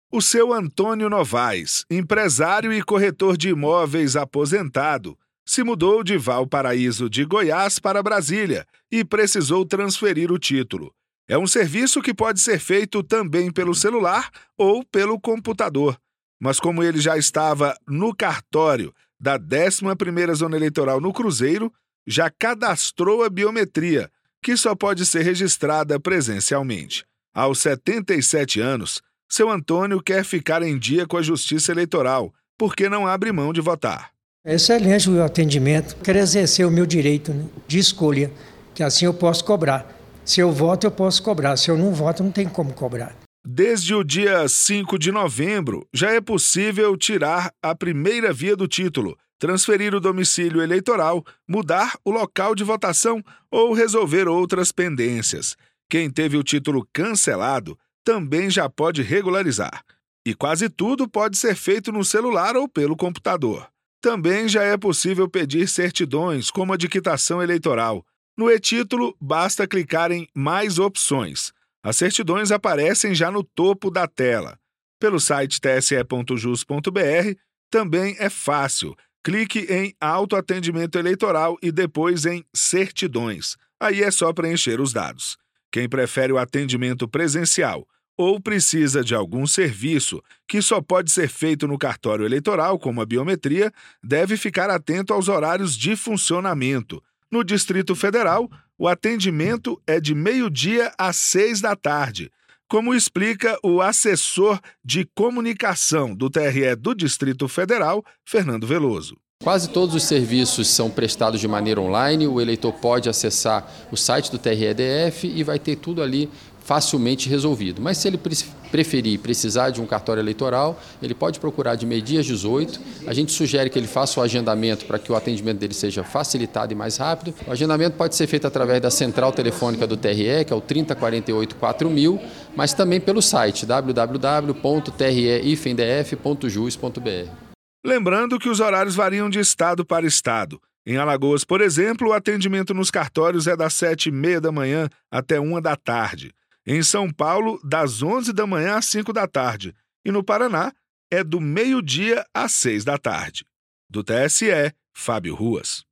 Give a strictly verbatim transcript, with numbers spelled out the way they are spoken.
O seu Antônio Novaes, empresário e corretor de imóveis aposentado, se mudou de Valparaíso de Goiás para Brasília e precisou transferir o título. É um serviço que pode ser feito também pelo celular ou pelo computador. Mas como ele já estava no cartório da décima primeira Zona Eleitoral no Cruzeiro, já cadastrou a biometria, que só pode ser registrada presencialmente. Aos setenta e sete anos, seu Antônio quer ficar em dia com a Justiça Eleitoral, porque não abre mão de votar. É excelente o atendimento. Quero exercer o meu direito, né, de escolha, que assim eu posso cobrar. Se eu voto, eu posso cobrar. Se eu não voto, não tem como cobrar. Desde o dia cinco de novembro, já é possível tirar a primeira via do título, transferir o domicílio eleitoral, mudar o local de votação ou resolver outras pendências. Quem teve o título cancelado também já pode regularizar. E quase tudo pode ser feito no celular ou pelo computador. Também já é possível pedir certidões, como a de quitação eleitoral. No e-título, basta clicar em Mais Opções. As certidões aparecem já no topo da tela. Pelo site t s e ponto jus ponto b r também é fácil. Clique em Autoatendimento Eleitoral e depois em Certidões. Aí é só preencher os dados. Quem prefere o atendimento presencial ou precisa de algum serviço que só pode ser feito no cartório eleitoral, como a biometria, deve ficar atento aos horários de funcionamento. No Distrito Federal, o atendimento é de meio-dia às seis da tarde, como explica o assessor de comunicação do T R E do Distrito Federal, Fernando Veloso. Quase todos os serviços são prestados de maneira online, o eleitor pode acessar o site do T R E D F e vai ter tudo ali facilmente resolvido. Mas se ele preferir precisar de um cartório eleitoral, ele pode procurar de meio-dia às dezoito. A gente sugere que ele faça o agendamento para que o atendimento dele seja facilitado e mais rápido. O agendamento pode ser feito através da central telefônica do T R E, que é o trinta, quarenta e oito, quatro mil, mas também pelo site w w w ponto t r e dash d f ponto jus ponto b r. Lembrando que os horários variam de estado para estado. Em Alagoas, por exemplo, o atendimento nos cartórios é das sete e meia da manhã até uma da tarde. Em São Paulo, das onze da manhã às cinco da tarde. E no Paraná, é do meio-dia às seis da tarde. Do T S E, Fábio Ruas.